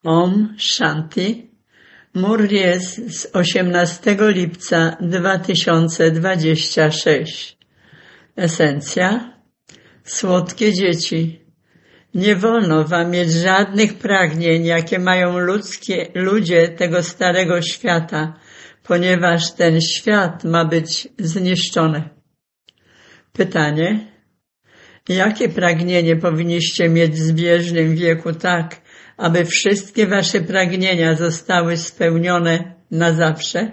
Om Shanti. Murries z 18 lipca 2026. Esencja. Słodkie dzieci. Nie wolno wam mieć żadnych pragnień, jakie mają ludzie tego starego świata, ponieważ ten świat ma być zniszczony. Pytanie. Jakie pragnienie powinniście mieć w zbieżnym wieku tak, aby wszystkie wasze pragnienia zostały spełnione na zawsze?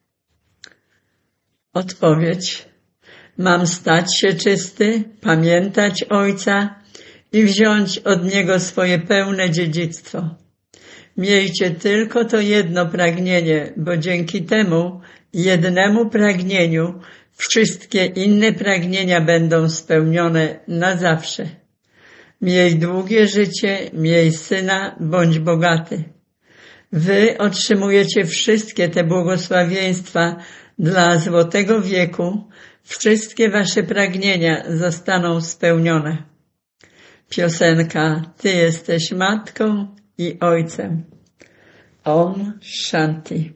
Odpowiedź. Mam stać się czysty, pamiętać Ojca i wziąć od Niego swoje pełne dziedzictwo. Miejcie tylko to jedno pragnienie, bo dzięki temu jednemu pragnieniu wszystkie inne pragnienia będą spełnione na zawsze. Miej długie życie, miej syna, bądź bogaty. Wy otrzymujecie wszystkie te błogosławieństwa dla złotego wieku, wszystkie wasze pragnienia zostaną spełnione. Piosenka Ty jesteś matką i ojcem. Om Shanti.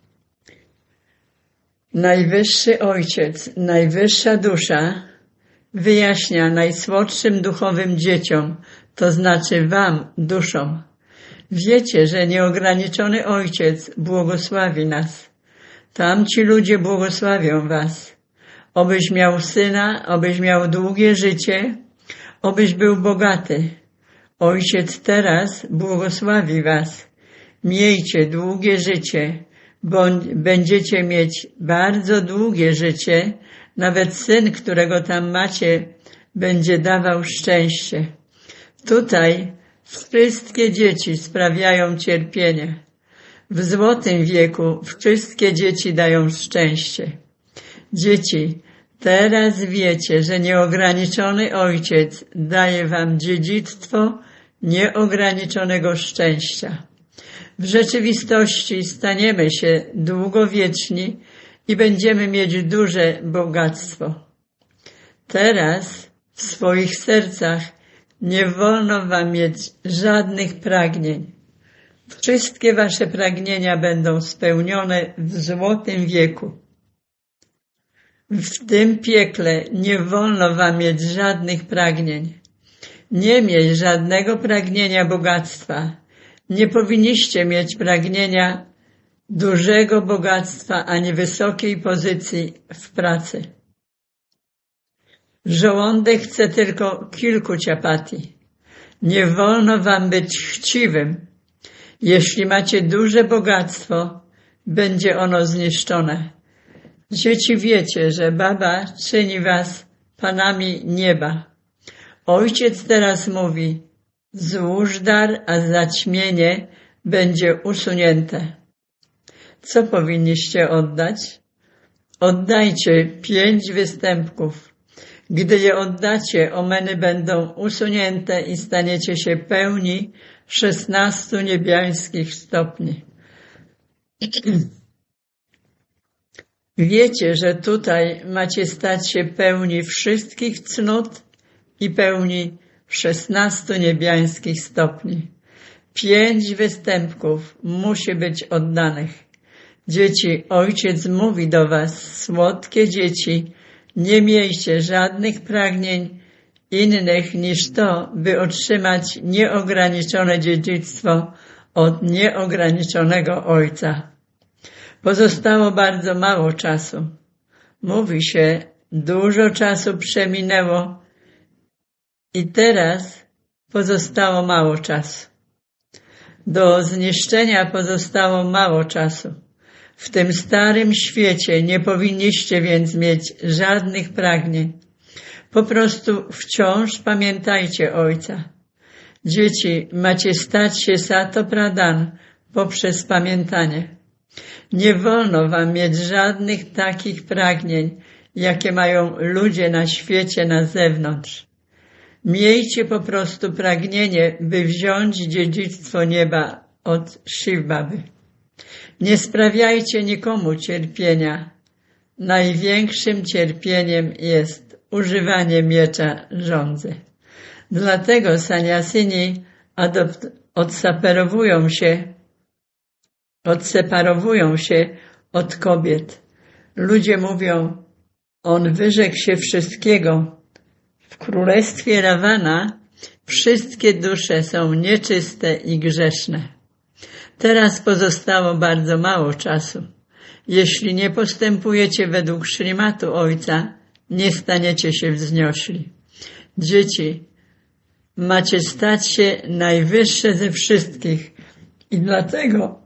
Najwyższy Ojciec, najwyższa dusza wyjaśnia najsłodszym duchowym dzieciom, to znaczy wam, duszom. Wiecie, że nieograniczony Ojciec błogosławi nas. Tamci ludzie błogosławią was. Obyś miał syna, obyś miał długie życie, obyś był bogaty. Ojciec teraz błogosławi was. Miejcie długie życie, bądź będziecie mieć bardzo długie życie. Nawet syn, którego tam macie, będzie dawał szczęście. Tutaj wszystkie dzieci sprawiają cierpienie. W złotym wieku wszystkie dzieci dają szczęście. Dzieci, teraz wiecie, że nieograniczony Ojciec daje wam dziedzictwo nieograniczonego szczęścia. W rzeczywistości staniemy się długowieczni i będziemy mieć duże bogactwo. Teraz w swoich sercach nie wolno wam mieć żadnych pragnień. Wszystkie wasze pragnienia będą spełnione w złotym wieku. W tym piekle nie wolno wam mieć żadnych pragnień. Nie miej żadnego pragnienia bogactwa. Nie powinniście mieć pragnienia dużego bogactwa ani wysokiej pozycji w pracy. Żołądek chce tylko kilku ciapati. Nie wolno wam być chciwym. Jeśli macie duże bogactwo, będzie ono zniszczone. Dzieci, wiecie, że Baba czyni was panami nieba. Ojciec teraz mówi, złóż dar, a zaćmienie będzie usunięte. Co powinniście oddać? Oddajcie 5 występków. Gdy je oddacie, omeny będą usunięte i staniecie się pełni 16 niebiańskich stopni. Wiecie, że tutaj macie stać się pełni wszystkich cnót i pełni 16 niebiańskich stopni. 5 występków musi być oddanych. Dzieci, Ojciec mówi do was, słodkie dzieci, nie miejcie żadnych pragnień innych niż to, by otrzymać nieograniczone dziedzictwo od nieograniczonego Ojca. Pozostało bardzo mało czasu. Mówi się, dużo czasu przeminęło i teraz pozostało mało czasu. Do zniszczenia pozostało mało czasu. W tym starym świecie nie powinniście więc mieć żadnych pragnień. Po prostu wciąż pamiętajcie Ojca. Dzieci, macie stać się Sato Pradhan poprzez pamiętanie. Nie wolno wam mieć żadnych takich pragnień, jakie mają ludzie na świecie na zewnątrz. Miejcie po prostu pragnienie, by wziąć dziedzictwo nieba od Shiv Baby. Nie sprawiajcie nikomu cierpienia. Największym cierpieniem jest używanie miecza żądzy. Dlatego saniasini odseparowują się od kobiet. Ludzie mówią, on wyrzekł się wszystkiego. W królestwie Rawana wszystkie dusze są nieczyste i grzeszne. Teraz pozostało bardzo mało czasu. Jeśli nie postępujecie według szrimatu Ojca, nie staniecie się wzniośli. Dzieci, macie stać się najwyższe ze wszystkich i dlatego,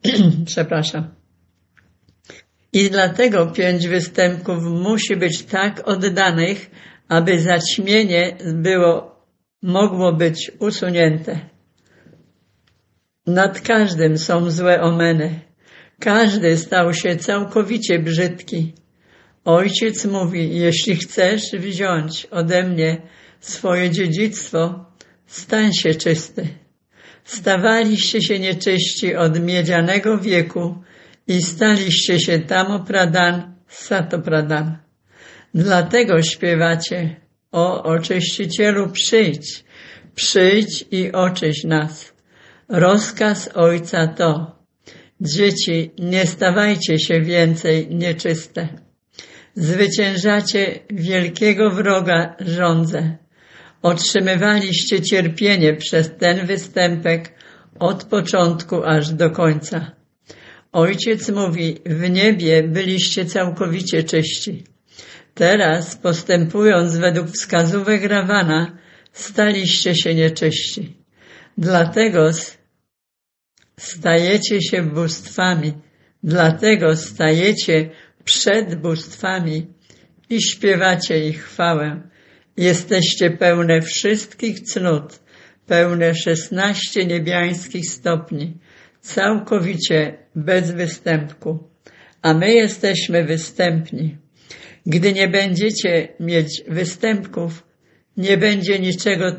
I dlatego 5 występków musi być tak oddanych, aby zaćmienie mogło być usunięte. Nad każdym są złe omeny. Każdy stał się całkowicie brzydki. Ojciec mówi, jeśli chcesz wziąć ode mnie swoje dziedzictwo, stań się czysty. Stawaliście się nieczyści od miedzianego wieku i staliście się Tamo-Pradhan, Sato-Pradhan. Dlatego śpiewacie, o oczyścicielu przyjdź i oczyść nas. Rozkaz Ojca to, dzieci, nie stawajcie się więcej nieczyste. Zwyciężacie wielkiego wroga żądzę. Otrzymywaliście cierpienie przez ten występek od początku aż do końca. Ojciec mówi, w niebie byliście całkowicie czyści. Teraz, postępując według wskazówek Rawana, staliście się nieczyści. Dlatego stajecie się bóstwami, dlatego stajecie przed bóstwami i śpiewacie ich chwałę. Jesteście pełne wszystkich cnót, pełne 16 niebiańskich stopni, całkowicie bez występku, a my jesteśmy występni. Gdy nie będziecie mieć występków, nie będzie niczego,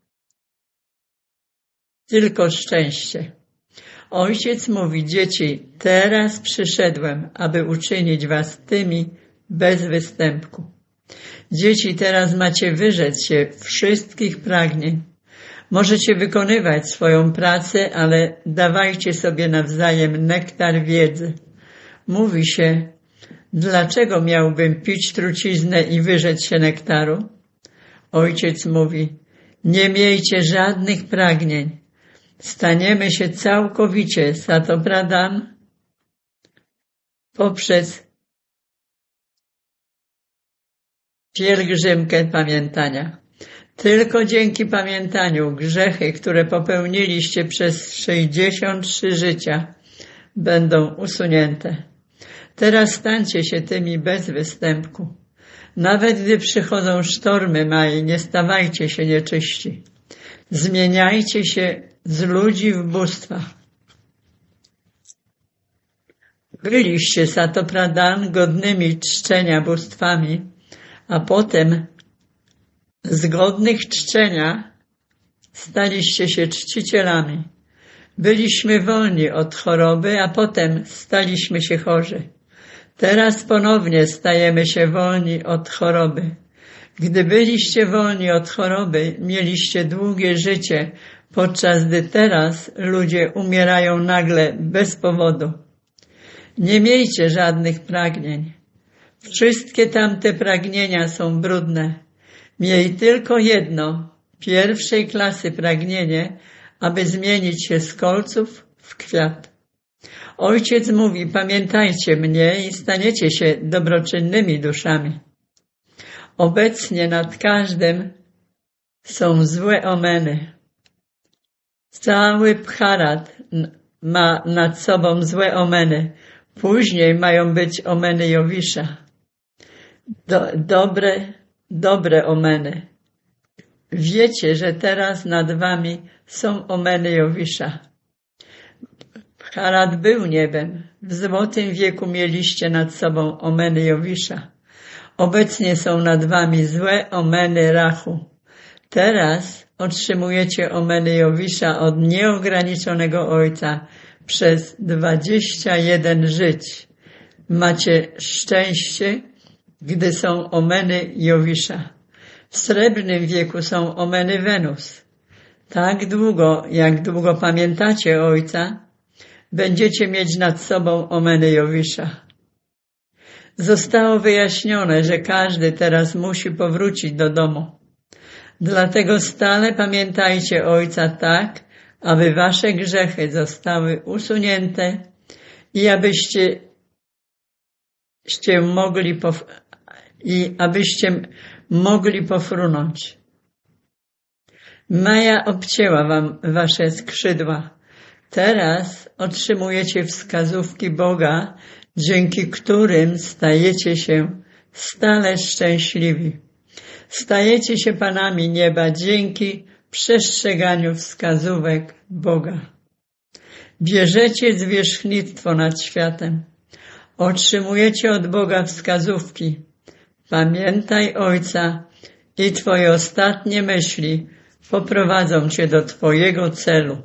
tylko szczęście. Ojciec mówi, dzieci, teraz przyszedłem, aby uczynić was tymi bez występku. Dzieci, teraz macie wyrzec się wszystkich pragnień. Możecie wykonywać swoją pracę, ale dawajcie sobie nawzajem nektar wiedzy. Mówi się, dlaczego miałbym pić truciznę i wyrzec się nektaru? Ojciec mówi, nie miejcie żadnych pragnień. Staniemy się całkowicie Sato-Pradhan poprzez pielgrzymkę pamiętania. Tylko dzięki pamiętaniu grzechy, które popełniliście przez 63 życia, będą usunięte. Teraz stańcie się tymi bez występku. Nawet gdy przychodzą sztormy Mai, nie stawajcie się nieczyści. Zmieniajcie się z ludzi w bóstwa. Byliście Sato-Pradhan godnymi czczenia bóstwami, a potem z godnych czczenia staliście się czcicielami. Byliśmy wolni od choroby, a potem staliśmy się chorzy. Teraz ponownie stajemy się wolni od choroby. Gdy byliście wolni od choroby, mieliście długie życie, podczas gdy teraz ludzie umierają nagle bez powodu. Nie miejcie żadnych pragnień. Wszystkie tamte pragnienia są brudne. Miej tylko jedno, pierwszej klasy pragnienie, aby zmienić się z kolców w kwiat. Ojciec mówi, pamiętajcie mnie i staniecie się dobroczynnymi duszami. Obecnie nad każdym są złe omeny. Cały Bharat ma nad sobą złe omeny. Później mają być omeny Jowisza. Dobre omeny. Wiecie, że teraz nad wami są omeny Jowisza. Bharat był niebem. W złotym wieku mieliście nad sobą omeny Jowisza. Obecnie są nad wami złe omeny Rahu. Teraz otrzymujecie omeny Jowisza od nieograniczonego Ojca przez 21 żyć. Macie szczęście, gdy są omeny Jowisza. W srebrnym wieku są omeny Wenus. Tak długo, jak długo pamiętacie Ojca, będziecie mieć nad sobą omeny Jowisza. Zostało wyjaśnione, że każdy teraz musi powrócić do domu. Dlatego stale pamiętajcie Ojca tak, aby wasze grzechy zostały usunięte i abyście mogli pofrunąć. Maja obcięła wam wasze skrzydła. Teraz otrzymujecie wskazówki Boga, dzięki którym stajecie się stale szczęśliwi. Stajecie się panami nieba dzięki przestrzeganiu wskazówek Boga. Bierzecie zwierzchnictwo nad światem. Otrzymujecie od Boga wskazówki. Pamiętaj Ojca i Twoje ostatnie myśli poprowadzą Cię do Twojego celu.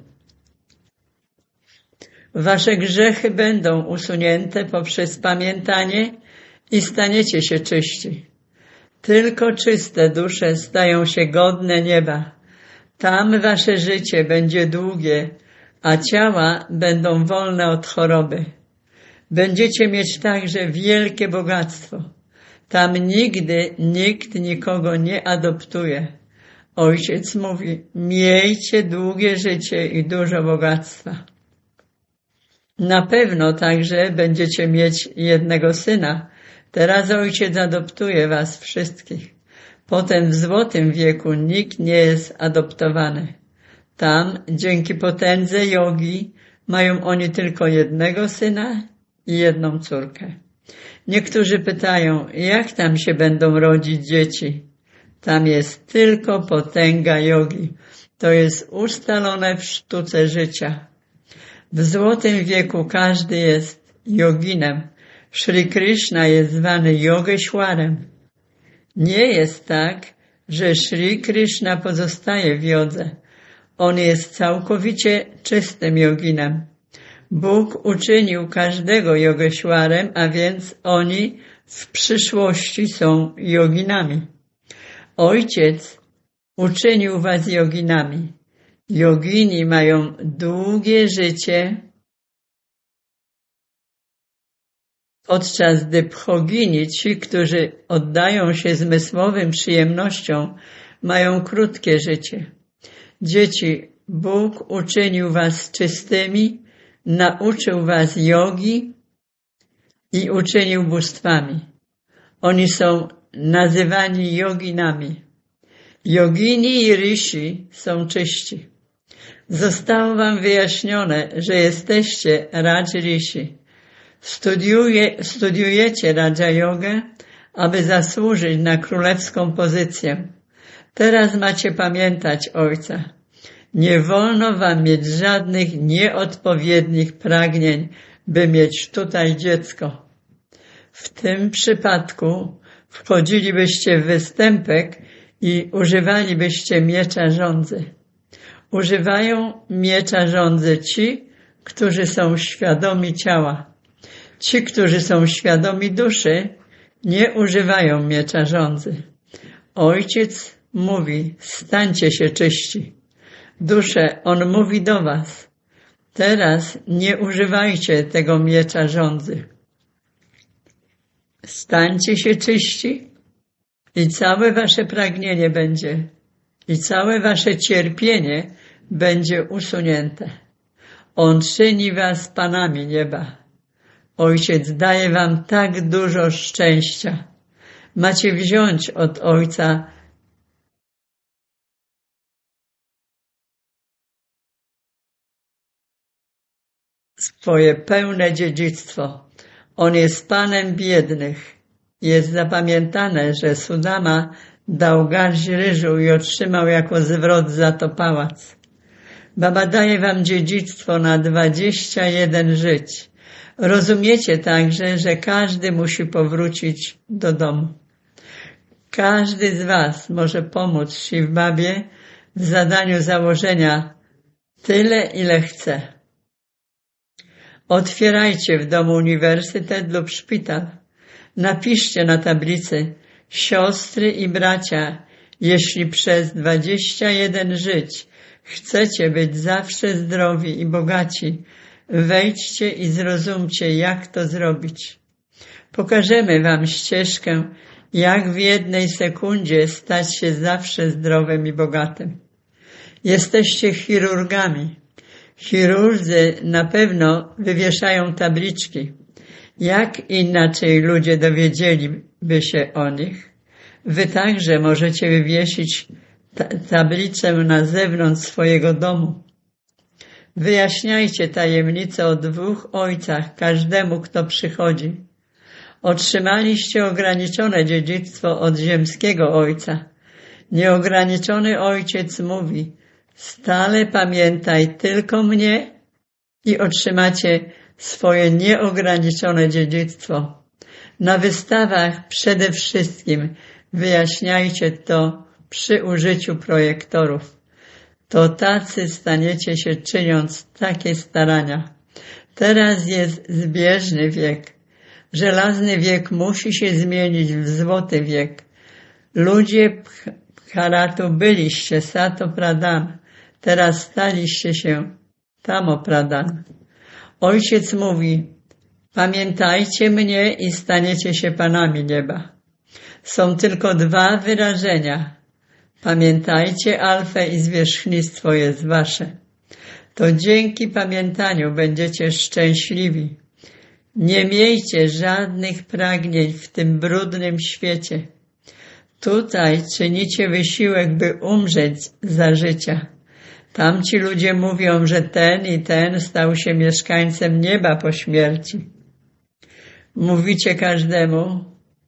Wasze grzechy będą usunięte poprzez pamiętanie i staniecie się czyści. Tylko czyste dusze stają się godne nieba. Tam wasze życie będzie długie, a ciała będą wolne od choroby. Będziecie mieć także wielkie bogactwo. Tam nigdy nikt nikogo nie adoptuje. Ojciec mówi, miejcie długie życie i dużo bogactwa. Na pewno także będziecie mieć jednego syna. Teraz Ojciec adoptuje was wszystkich. Potem w złotym wieku nikt nie jest adoptowany. Tam, dzięki potędze jogi, mają oni tylko jednego syna i jedną córkę. Niektórzy pytają, jak tam się będą rodzić dzieci? Tam jest tylko potęga jogi. To jest ustalone w sztuce życia. W złotym wieku każdy jest joginem. Shri Krishna jest zwany Jogeshwarem. Nie jest tak, że Shri Krishna pozostaje w jodze. On jest całkowicie czystym joginem. Bóg uczynił każdego Jogeshwarem, a więc oni w przyszłości są joginami. Ojciec uczynił was joginami. Jogini mają długie życie, podczas gdy bhogini, ci, którzy oddają się zmysłowym przyjemnościom, mają krótkie życie. Dzieci, Bóg uczynił was czystymi, nauczył was jogi i uczynił bóstwami. Oni są nazywani joginami. Jogini i rishi są czyści. Zostało wam wyjaśnione, że jesteście Raj Rishi. Studiujecie Raja Jogę, aby zasłużyć na królewską pozycję. Teraz macie pamiętać Ojca. Nie wolno wam mieć żadnych nieodpowiednich pragnień, by mieć tutaj dziecko. W tym przypadku wchodzilibyście w występek i używalibyście miecza żądzy. Używają miecza żądzy ci, którzy są świadomi ciała. Ci, którzy są świadomi duszy, nie używają miecza żądzy. Ojciec mówi, stańcie się czyści. Dusze, On mówi do was, teraz nie używajcie tego miecza żądzy. Stańcie się czyści i całe wasze pragnienie i całe wasze cierpienie będzie usunięte. On czyni was panami nieba. Ojciec daje wam tak dużo szczęścia. Macie wziąć od Ojca swoje pełne dziedzictwo. On jest Panem biednych. Jest zapamiętane, że Sudama dał garść ryżu i otrzymał jako zwrot za to pałac. Baba daje wam dziedzictwo na 21 żyć. Rozumiecie także, że każdy musi powrócić do domu. Każdy z was może pomóc Shiv Babie w zadaniu założenia tyle, ile chce. Otwierajcie w domu uniwersytet lub szpital. Napiszcie na tablicy siostry i bracia, jeśli przez 21 żyć Chcecie być zawsze zdrowi i bogaci. Wejdźcie i zrozumcie, jak to zrobić. Pokażemy wam ścieżkę, jak w jednej sekundzie stać się zawsze zdrowym i bogatym. Jesteście chirurgami. Chirurdzy na pewno wywieszają tabliczki. Jak inaczej ludzie dowiedzieliby się o nich? Wy także możecie wywiesić tablicę na zewnątrz swojego domu. Wyjaśniajcie tajemnicę o dwóch ojcach każdemu, kto przychodzi. Otrzymaliście ograniczone dziedzictwo od ziemskiego ojca. Nieograniczony ojciec mówi: stale pamiętaj tylko mnie i otrzymacie swoje nieograniczone dziedzictwo. Na wystawach przede wszystkim wyjaśniajcie to przy użyciu projektorów. To tacy staniecie się, czyniąc takie starania. Teraz jest zbieżny wiek. Żelazny wiek musi się zmienić w złoty wiek. Ludzie Bharatu byliście Sato Pradhan, teraz staliście się Tamo Pradhan. Ojciec mówi: pamiętajcie mnie i staniecie się panami nieba. Są tylko dwa wyrażenia. Pamiętajcie Alfę i zwierzchnictwo jest wasze. To dzięki pamiętaniu będziecie szczęśliwi. Nie miejcie żadnych pragnień w tym brudnym świecie. Tutaj czynicie wysiłek, by umrzeć za życia. Tamci ludzie mówią, że ten i ten stał się mieszkańcem nieba po śmierci. Mówicie każdemu,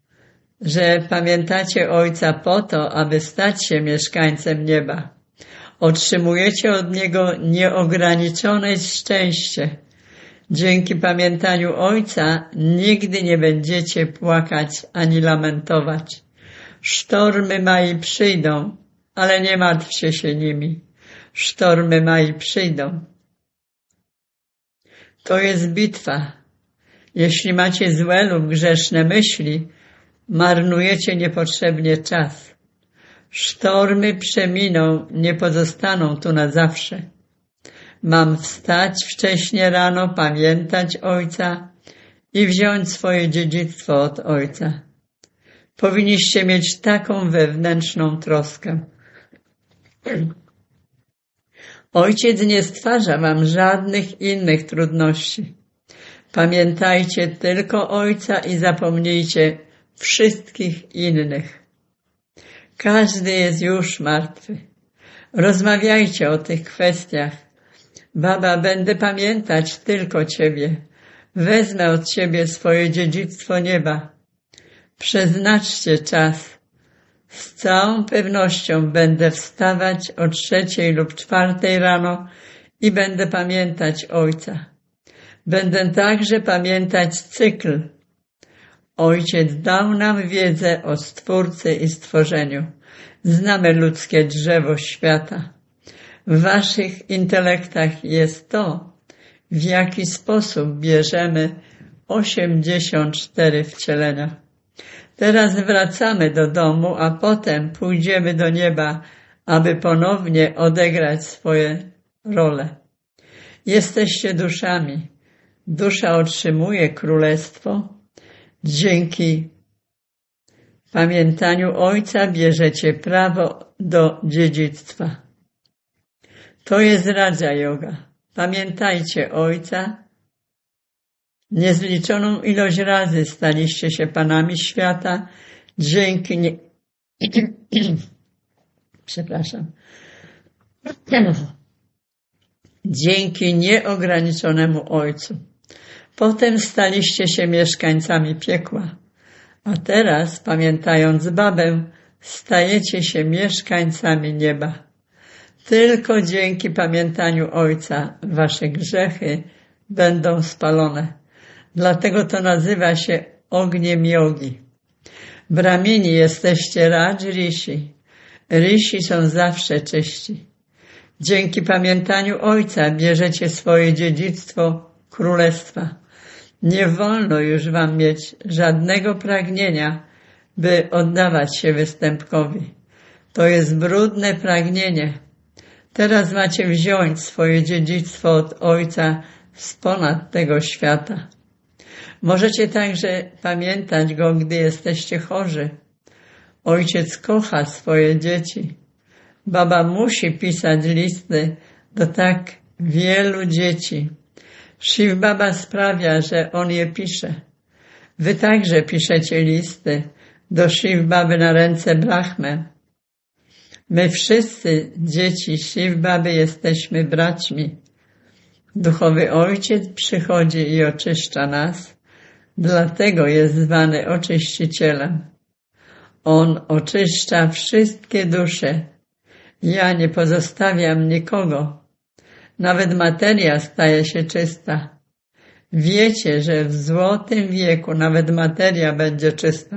że pamiętacie Ojca po to, aby stać się mieszkańcem nieba. Otrzymujecie od Niego nieograniczone szczęście. Dzięki pamiętaniu Ojca nigdy nie będziecie płakać ani lamentować. Sztormy Mai przyjdą, ale nie martwcie się nimi. Sztormy Mai przyjdą. To jest bitwa. Jeśli macie złe lub grzeszne myśli, marnujecie niepotrzebnie czas. Sztormy przeminą, nie pozostaną tu na zawsze. Mam wstać wcześnie rano, pamiętać Ojca i wziąć swoje dziedzictwo od Ojca. Powinniście mieć taką wewnętrzną troskę. Ojciec nie stwarza wam żadnych innych trudności. Pamiętajcie tylko Ojca i zapomnijcie wszystkich innych. Każdy jest już martwy. Rozmawiajcie o tych kwestiach. Baba, będę pamiętać tylko Ciebie. Wezmę od Ciebie swoje dziedzictwo nieba. Przeznaczcie czas. Z całą pewnością będę wstawać o 3 lub 4 rano i będę pamiętać Ojca. Będę także pamiętać cykl. Ojciec dał nam wiedzę o Stwórcy i stworzeniu. Znamy ludzkie drzewo świata. W waszych intelektach jest to, w jaki sposób bierzemy 84 wcielenia. Teraz wracamy do domu, a potem pójdziemy do nieba, aby ponownie odegrać swoje role. Jesteście duszami. Dusza otrzymuje królestwo. Dzięki pamiętaniu Ojca bierzecie prawo do dziedzictwa. To jest Raja Yoga. Pamiętajcie Ojca. Niezliczoną ilość razy staliście się panami świata dzięki dzięki nieograniczonemu Ojcu. Potem staliście się mieszkańcami piekła, a teraz, pamiętając babę, stajecie się mieszkańcami nieba. Tylko dzięki pamiętaniu Ojca wasze grzechy będą spalone. Dlatego to nazywa się ogniem jogi. Brahmini jesteście Raj Rishi. Rishi są zawsze czyści. Dzięki pamiętaniu Ojca bierzecie swoje dziedzictwo królestwa. Nie wolno już wam mieć żadnego pragnienia, by oddawać się występkowi. To jest brudne pragnienie. Teraz macie wziąć swoje dziedzictwo od Ojca z ponad tego świata. Możecie także pamiętać Go, gdy jesteście chorzy. Ojciec kocha swoje dzieci. Baba musi pisać listy do tak wielu dzieci. Shiv Baba sprawia, że on je pisze. Wy także piszecie listy do Shiv Baby na ręce Brahmy. My wszyscy, dzieci Shiv Baby, jesteśmy braćmi. Duchowy Ojciec przychodzi i oczyszcza nas, dlatego jest zwany oczyścicielem. On oczyszcza wszystkie dusze. Ja nie pozostawiam nikogo. Nawet materia staje się czysta. Wiecie, że w złotym wieku nawet materia będzie czysta.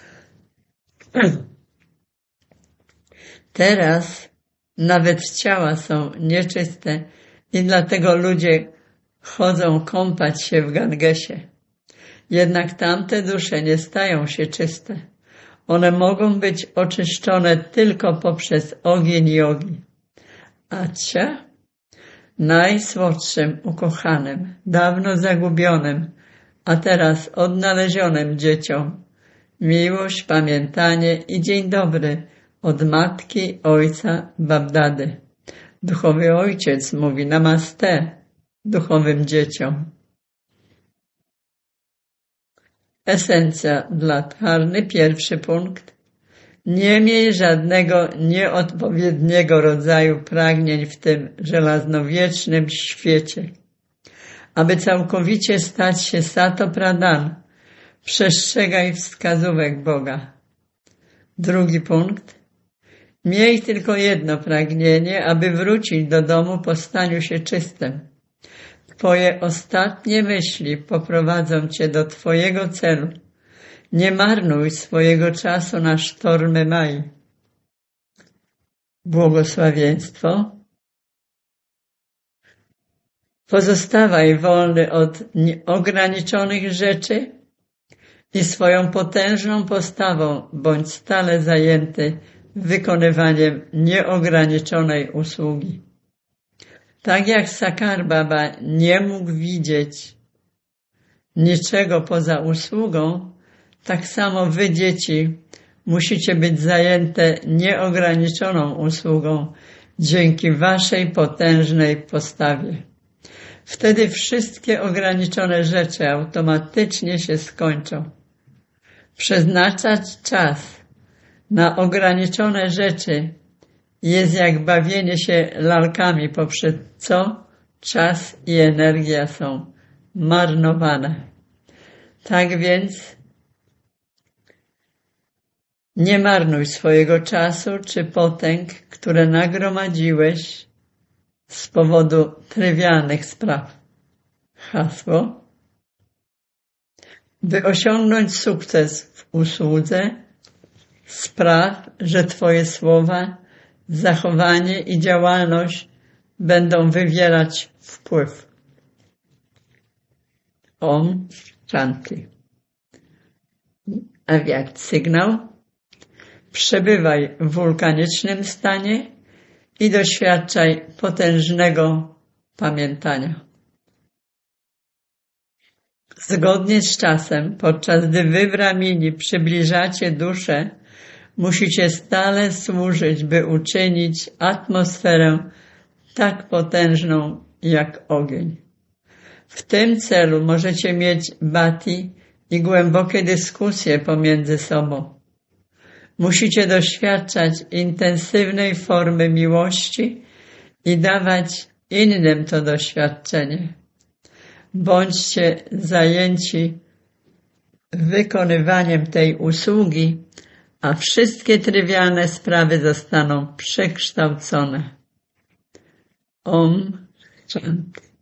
Teraz nawet ciała są nieczyste i dlatego ludzie chodzą kąpać się w Gangesie. Jednak tamte dusze nie stają się czyste. One mogą być oczyszczone tylko poprzez ogień jogi. Acia, najsłodszym, ukochanym, dawno zagubionym, a teraz odnalezionym dzieciom, miłość, pamiętanie i dzień dobry od matki, ojca, Babdady. Duchowy Ojciec mówi namaste duchowym dzieciom. Esencja dla dharny, pierwszy punkt. Nie miej żadnego nieodpowiedniego rodzaju pragnień w tym żelaznowiecznym świecie. Aby całkowicie stać się Sato Pradhan, przestrzegaj wskazówek Boga. Drugi punkt. Miej tylko jedno pragnienie, aby wrócić do domu po staniu się czystym. Twoje ostatnie myśli poprowadzą cię do Twojego celu. Nie marnuj swojego czasu na sztormy Mai. Błogosławieństwo. Pozostawaj wolny od nieograniczonych rzeczy i swoją potężną postawą bądź stale zajęty wykonywaniem nieograniczonej usługi. Tak jak Sakar Baba nie mógł widzieć niczego poza usługą, tak samo wy, dzieci, musicie być zajęte nieograniczoną usługą dzięki waszej potężnej postawie. Wtedy wszystkie ograniczone rzeczy automatycznie się skończą. Przeznaczać czas na ograniczone rzeczy jest jak bawienie się lalkami, poprzez co czas i energia są marnowane. Tak więc nie marnuj swojego czasu czy potęg, które nagromadziłeś z powodu trywialnych spraw. Hasło. By osiągnąć sukces w usłudze, spraw, że Twoje słowa, zachowanie i działalność będą wywierać wpływ. Om Shanti. Awiat sygnał. Przebywaj w wulkanicznym stanie i doświadczaj potężnego pamiętania. Zgodnie z czasem, podczas gdy wy, Brahmini, przybliżacie duszę, musicie stale służyć, by uczynić atmosferę tak potężną jak ogień. W tym celu możecie mieć bhakti i głębokie dyskusje pomiędzy sobą. Musicie doświadczać intensywnej formy miłości i dawać innym to doświadczenie. Bądźcie zajęci wykonywaniem tej usługi, a wszystkie trywialne sprawy zostaną przekształcone. Om Shanti.